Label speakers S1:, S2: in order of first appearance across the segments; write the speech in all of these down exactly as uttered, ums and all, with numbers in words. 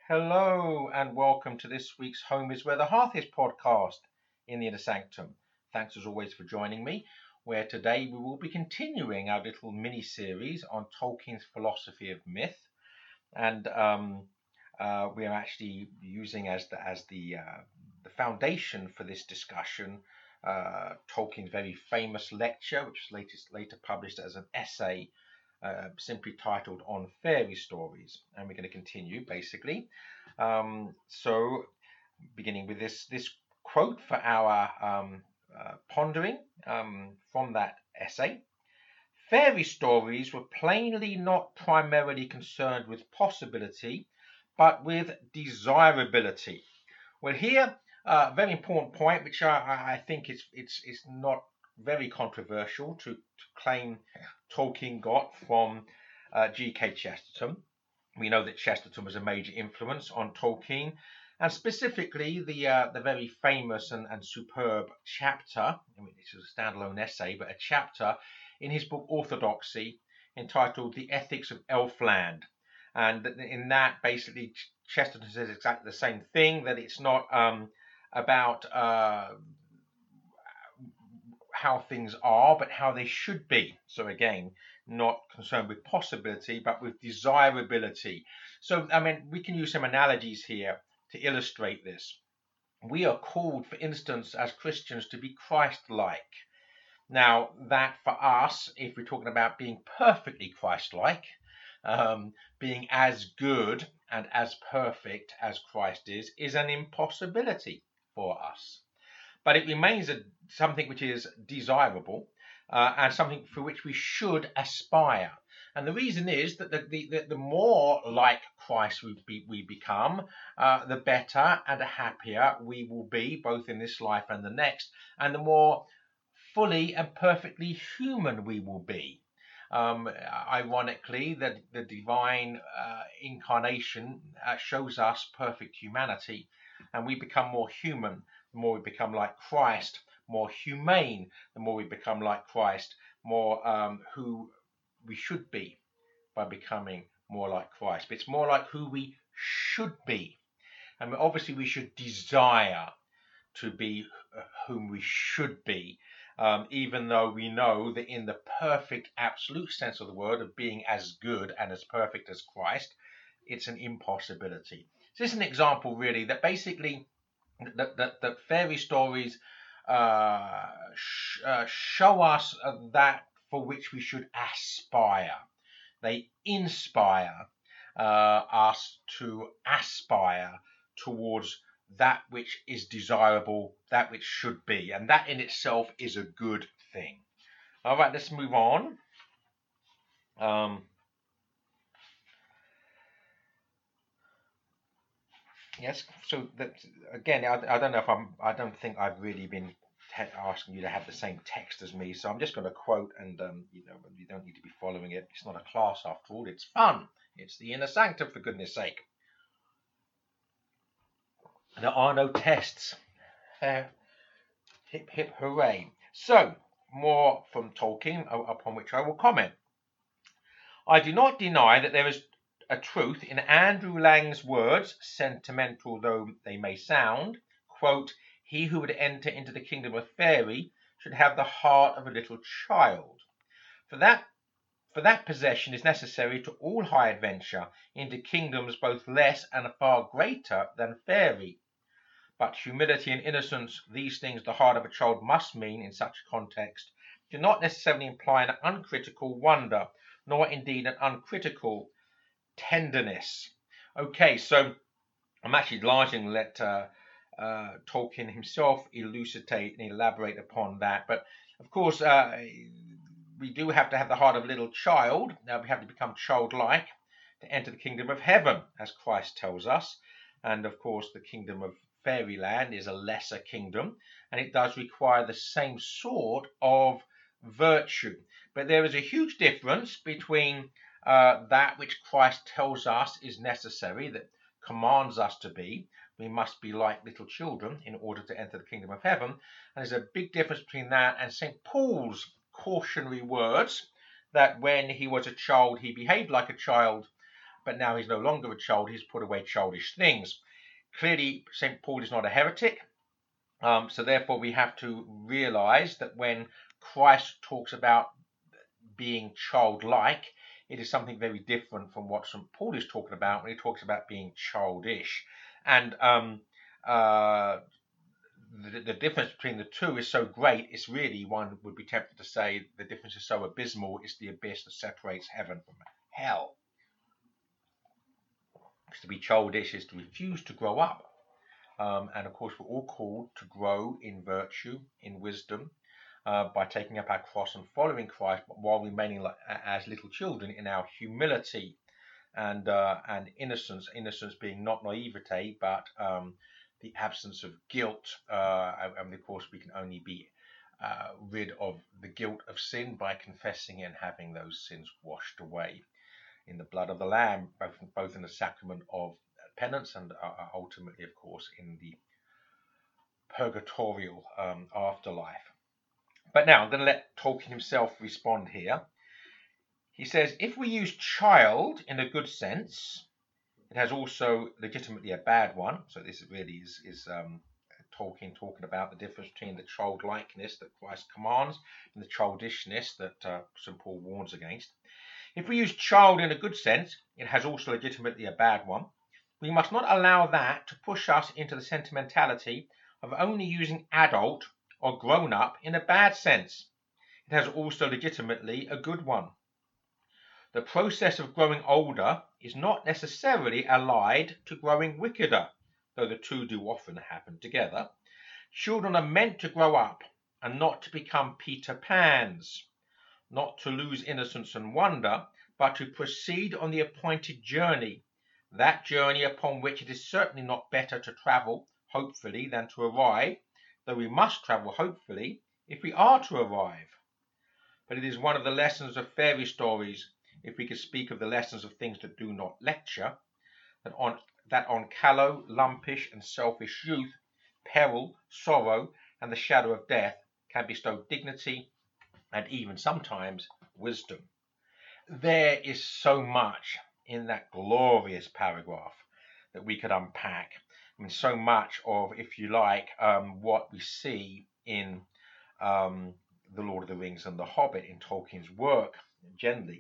S1: Hello and welcome to this week's Home is Where the Hearth is podcast in the Inner Sanctum. Thanks as always for joining me, where today we will be continuing our little mini-series on Tolkien's philosophy of myth. And um, uh, we are actually using as the, as the, uh, the foundation for this discussion uh, Tolkien's very famous lecture, which was later, later published as an essay Uh, simply titled On Fairy Stories, and we're going to continue basically. Um, so, beginning with this this quote for our um, uh, pondering um, from that essay: "Fairy stories were plainly not primarily concerned with possibility, but with desirability." Well, here, a uh, very important point, which I, I think is it's it's not very controversial to, to claim Tolkien got from uh, G K Chesterton. We know that Chesterton was a major influence on Tolkien, and specifically the uh, the very famous and, and superb chapter. I mean, this is a standalone essay, but a chapter in his book Orthodoxy entitled "The Ethics of Elfland," and in that, basically, Chesterton says exactly the same thing, that it's not um, about uh, how things are, but how they should be. So again, not concerned with possibility, but with desirability. So, I mean, we can use some analogies here to illustrate this. We are called, for instance, as Christians, to be Christ-like. Now, that for us, if we're talking about being perfectly Christ-like, um, being as good and as perfect as Christ is, is an impossibility for us. But it remains a, something which is desirable uh, and something for which we should aspire. And the reason is that the, the, the more like Christ we, be, we become, uh, the better and happier we will be, both in this life and the next, and the more fully and perfectly human we will be. Um, ironically, the, the divine uh, incarnation uh, shows us perfect humanity, and we become more human the more we become like Christ, more humane the more we become like Christ, more um, who we should be by becoming more like Christ. But it's more like who we should be. And obviously we should desire to be whom we should be, um, even though we know that in the perfect absolute sense of the word of being as good and as perfect as Christ, it's an impossibility. So this is an example really that basically that, that, that fairy stories uh, sh- uh, show us uh, that for which we should aspire. They inspire uh, us to aspire towards that which is desirable, that which should be, and that in itself is a good thing. All right, let's move on. Um, yes, so that again, I, I don't know if I'm. I don't think I've really been te- asking you to have the same text as me, so I'm just going to quote, and um, you know, you don't need to be following it. It's not a class after all. It's fun. It's the inner sanctum, for goodness sake. There are no tests. Uh, hip hip hooray. So, more from Tolkien, upon which I will comment. "I do not deny that there is a truth in Andrew Lang's words, sentimental though they may sound, quote, 'He who would enter into the kingdom of Faerie should have the heart of a little child. For that For that possession is necessary to all high adventure into kingdoms both less and far greater than Faerie. But humility and innocence, these things the heart of a child must mean in such a context, do not necessarily imply an uncritical wonder, nor indeed an uncritical tenderness." Okay, so I'm actually largely going to let uh, uh, Tolkien himself elucidate and elaborate upon that. But of course, uh, we do have to have the heart of a little child. Uh, we have to become childlike to enter the kingdom of heaven, as Christ tells us. And of course, the kingdom of Fairyland is a lesser kingdom, and it does require the same sort of virtue. But there is a huge difference between uh, that which Christ tells us is necessary, that commands us to be. We must be like little children in order to enter the kingdom of heaven. And there's a big difference between that and Saint Paul's cautionary words that when he was a child, he behaved like a child, but now he's no longer a child. He's put away childish things. Clearly, Saint Paul is not a heretic. Um, so therefore, we have to realize that when Christ talks about being childlike, it is something very different from what Saint Paul is talking about when he talks about being childish. And um, uh, the, the difference between the two is so great, it's really, one would be tempted to say the difference is so abysmal, it's the abyss that separates heaven from hell. Because to be childish is to refuse to grow up. Um, and of course, we're all called to grow in virtue, in wisdom, uh, by taking up our cross and following Christ, while remaining like, as little children in our humility and uh, and innocence. Innocence being not naivete, but um, the absence of guilt. Uh, and of course, we can only be uh, rid of the guilt of sin by confessing and having those sins washed away in the blood of the Lamb, both, both in the sacrament of penance and uh, ultimately, of course, in the purgatorial um, afterlife. But now I'm going to let Tolkien himself respond here. He says, if we use child in a good sense, it has also legitimately a bad one. So this really is, is um, Tolkien talking about the difference between the childlikeness that Christ commands and the childishness that uh, Saint Paul warns against. If we use child in a good sense, it has also legitimately a bad one. We must not allow that to push us into the sentimentality of only using adult or grown up in a bad sense. It has also legitimately a good one. The process of growing older is not necessarily allied to growing wickeder, though the two do often happen together. Children are meant to grow up and not to become Peter Pans, not to lose innocence and wonder, but to proceed on the appointed journey, that journey upon which it is certainly not better to travel, hopefully, than to arrive, though we must travel, hopefully, if we are to arrive. But it is one of the lessons of fairy stories, if we could speak of the lessons of things that do not lecture, that on, that on callow, lumpish, and selfish youth, peril, sorrow, and the shadow of death can bestow dignity and even sometimes wisdom. There is so much in that glorious paragraph that we could unpack. I mean, so much of, if you like, um, what we see in um, The Lord of the Rings and The Hobbit, in Tolkien's work generally.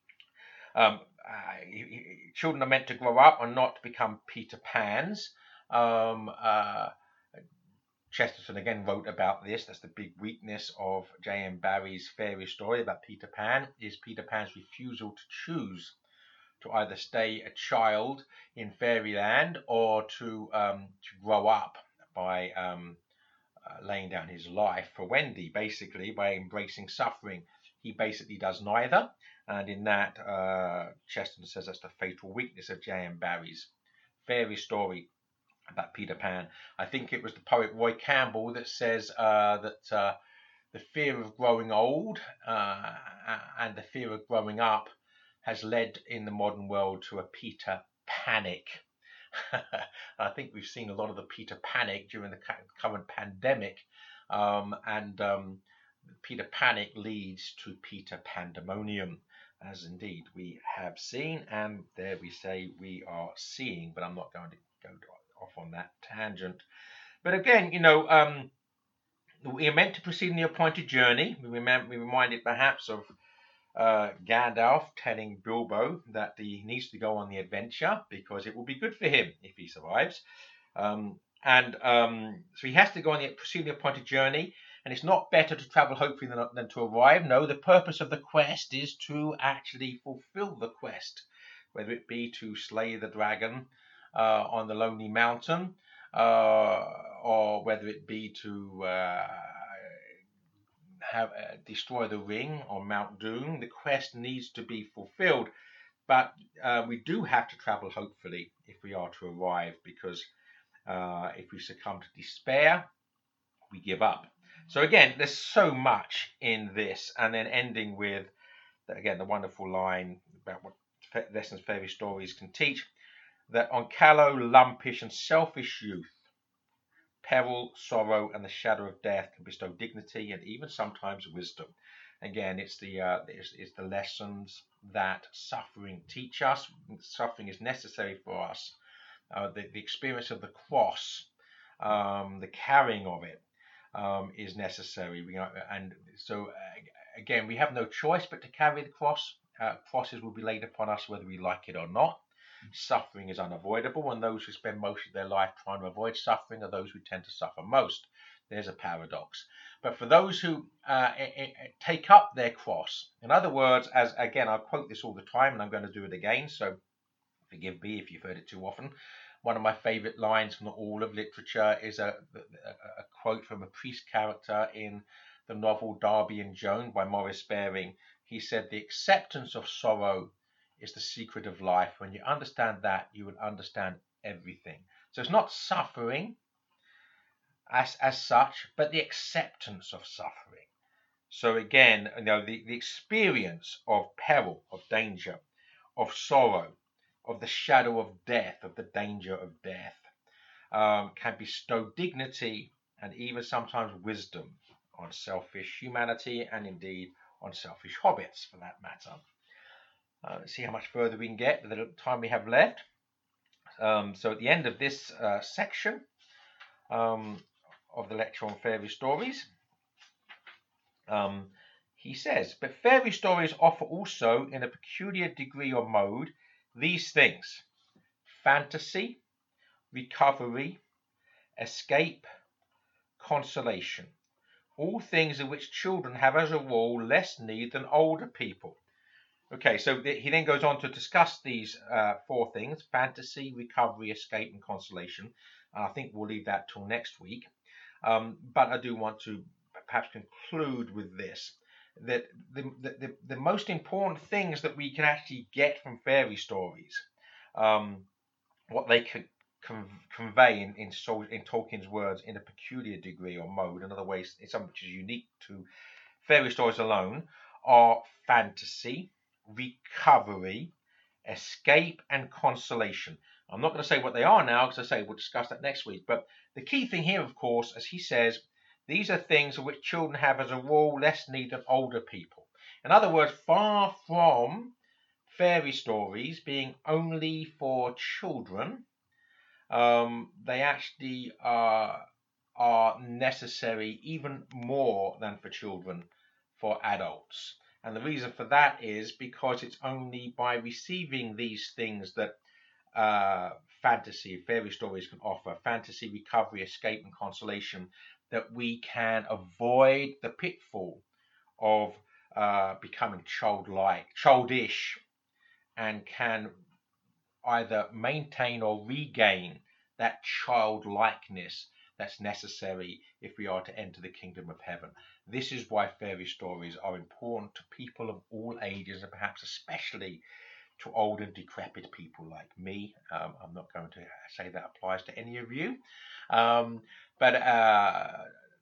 S1: Um, uh, children are meant to grow up and not to become Peter Pans. Um, uh, Chesterton again wrote about this. That's the big weakness of J M Barrie's fairy story about Peter Pan, is Peter Pan's refusal to choose to either stay a child in fairyland or to, um, to grow up by um, uh, laying down his life for Wendy, basically by embracing suffering. He basically does neither, and in that, uh, Chesterton says that's the fatal weakness of J M Barrie's fairy story about Peter Pan. I think it was the poet Roy Campbell that says uh, that uh, the fear of growing old uh, and the fear of growing up has led in the modern world to a Peter Panic. I think we've seen a lot of the Peter Panic during the current pandemic, um, and um, Peter Panic leads to Peter Pandemonium, as indeed we have seen, and there we say we are seeing, but I'm not going to go off on that tangent. But again, you know, um, we are meant to proceed in the appointed journey. We, remember, we reminded perhaps of uh, Gandalf telling Bilbo that he needs to go on the adventure because it will be good for him if he survives. Um, and um, so he has to go on the proceed the appointed journey, and it's not better to travel hopefully than, than to arrive. No, the purpose of the quest is to actually fulfill the quest, whether it be to slay the dragon uh, on the lonely mountain, uh, or whether it be to uh, have uh, destroy the ring on Mount Doom. The quest needs to be fulfilled, but uh, we do have to travel hopefully if we are to arrive, because uh, if we succumb to despair, we give up. So again, there's so much in this, and then ending with again the wonderful line about what lessons fairy stories can teach, that on callow, lumpish, and selfish youth, peril, sorrow, and the shadow of death can bestow dignity and even sometimes wisdom. Again, it's the uh, it's, it's the lessons that suffering teach us. Suffering is necessary for us. Uh, the, the experience of the cross, um, the carrying of it, um, is necessary. We are, and so uh, again, we have no choice but to carry the cross. Uh, crosses will be laid upon us whether we like it or not. Suffering is unavoidable, and those who spend most of their life trying to avoid suffering are those who tend to suffer most. There's a paradox. But for those who uh, take up their cross, in other words, as again, I quote this all the time, and I'm going to do it again, so forgive me if you've heard it too often. One of my favorite lines from all of literature is a, a, a quote from a priest character in the novel Darby and Joan by Maurice Baring. He said, "The acceptance of sorrow is the secret of life. When you understand that, you will understand everything." So it's not suffering as, as such, but the acceptance of suffering. So again, you know, the, the experience of peril, of danger, of sorrow, of the shadow of death, of the danger of death, um, can bestow dignity and even sometimes wisdom on selfish humanity, and indeed on selfish hobbits for that matter. Uh, let's see how much further we can get with the little time we have left. Um, so at the end of this uh, section um, of the lecture on fairy stories, um, he says, "But fairy stories offer also, in a peculiar degree or mode, these things: fantasy, recovery, escape, consolation, all things in which children have as a rule less need than older people." Okay, so th- he then goes on to discuss these uh, four things: fantasy, recovery, escape, and consolation. And I think we'll leave that till next week. Um, but I do want to perhaps conclude with this, that the, the, the most important things that we can actually get from fairy stories, um, what they can con- convey in, in, in Tolkien's words, in a peculiar degree or mode, in other ways, it's something which is unique to fairy stories alone, are fantasy, recovery, escape, and consolation. I'm not going to say what they are now, because I say we'll discuss that next week. But the key thing here, of course, as he says, these are things of which children have as a rule less need than older people. In other words, far from fairy stories being only for children, um, they actually are, are necessary even more than for children for adults. And the reason for that is because it's only by receiving these things that uh, fantasy, fairy stories can offer, fantasy, recovery, escape, and consolation, that we can avoid the pitfall of uh, becoming childlike, childish, and can either maintain or regain that childlikeness that's necessary if we are to enter the kingdom of heaven. This is why fairy stories are important to people of all ages, and perhaps especially to old and decrepit people like me. Um, I'm not going to say that applies to any of you, um, but uh,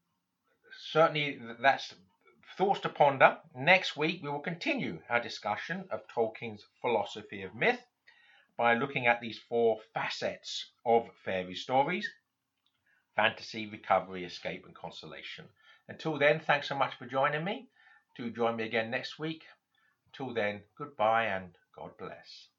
S1: certainly that's thoughts to ponder. Next week we will continue our discussion of Tolkien's philosophy of myth by looking at these four facets of fairy stories: fantasy, recovery, escape, and consolation. Until then, thanks so much for joining me. Do join me again next week. Until then, goodbye and God bless.